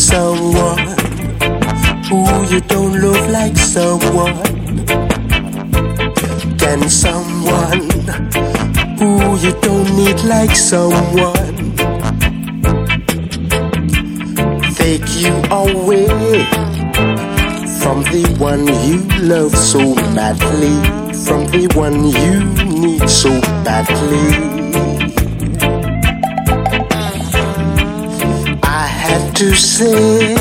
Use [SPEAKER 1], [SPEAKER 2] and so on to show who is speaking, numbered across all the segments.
[SPEAKER 1] someone who you don't love like someone? Can someone who you don't need like someone take you away from the one you love so madly, from the one you need so badly? I had to say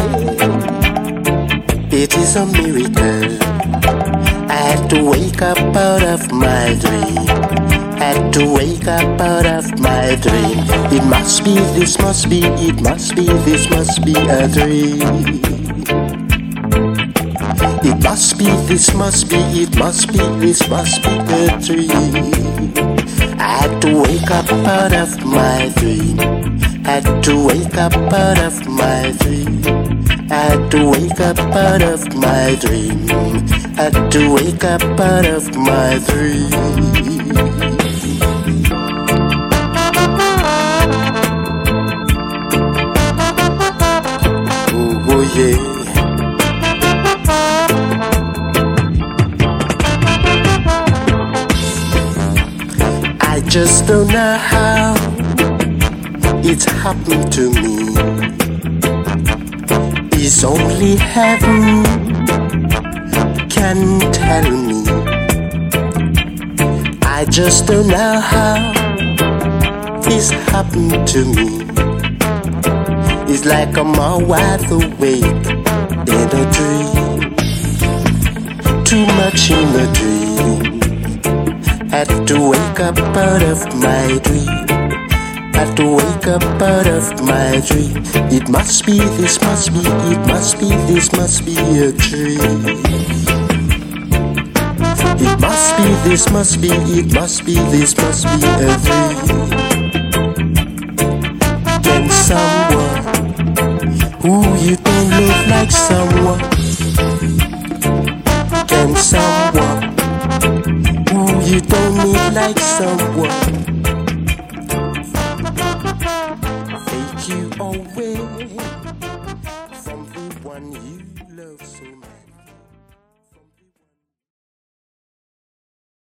[SPEAKER 1] it is a miracle. I had to wake up out of my dream. Had to wake up out of my dream. It must be, this must be, it must be, this must be a dream. It must be, this must be, it must be, this must be a dream. I had to wake up out of my dream. Had to wake up out of my dream. Had to wake up out of my dream. Had to wake up out of my dream. Oh yeah. I just don't know how it's happened to me. It's only heaven can tell me. I just don't know how it's happened to me. It's like I'm all wide awake in a dream, too much in a dream. Had to wake up out of my dream. Had to wake up out of my dream. It must be, this must be, it must be, this must be a dream. It must be, this must be, it must be, this must be a dream. Can someone who you don't love like someone? Can someone who you don't need like someone?